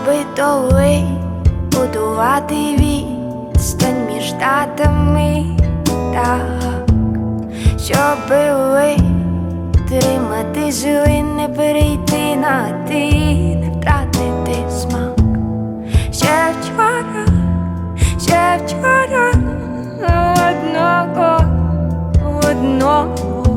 щоби довгий будувати відстань між датами, так, щоби витримати зли, не перейти на ти, не втратити смак. Ще вчора одного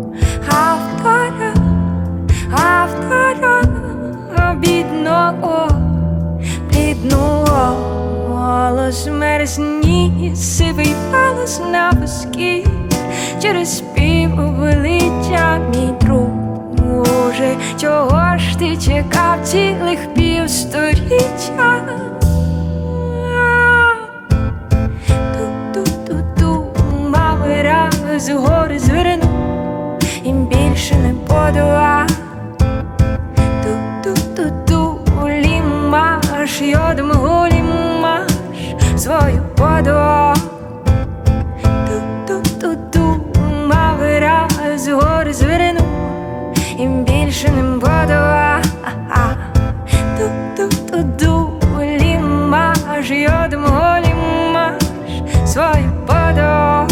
автора бідного, блідного, голос мерзні, сивий палас на воскі, через піввеличчя, мій друже, чого ж ти чекав цілих півсторіччя? Мами раз гори зверну, їм більше не подолати. Лімаш, йодом гулімаш свою подолу. Мами раз гори зверну, їм більше не подолати. Лімаш, йодом гулімаш свою подолу.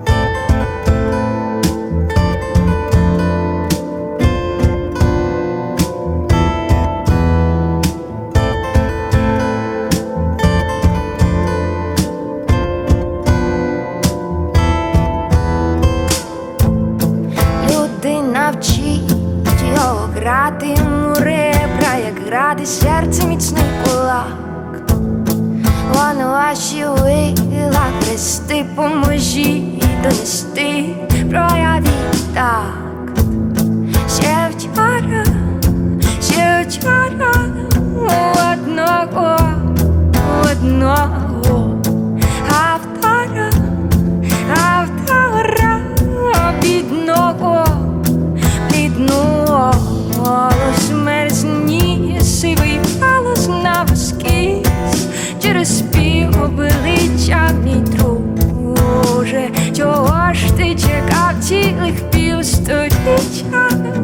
Навчить його грати йому ребра, як грати серце міцний кулак. Воно ваші вила хрести, поможіть донести, проявіть так. Ще вчора одного автора бідного, голос мерзні, сивий палас на воскіс, через півобличчя, мій друже, чого ж ти чекав цілих півсторіччя?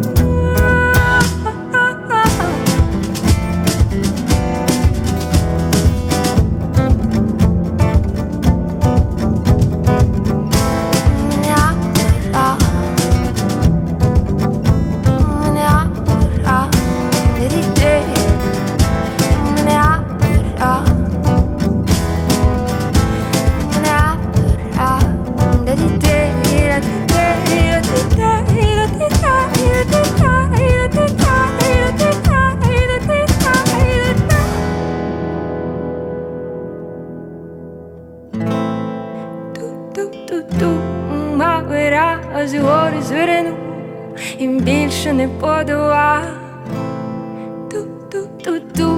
Мами раз гори зверну, їм більше не подолати.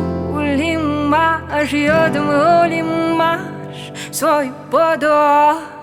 Лімаш, йодом гулімаш свою подолу.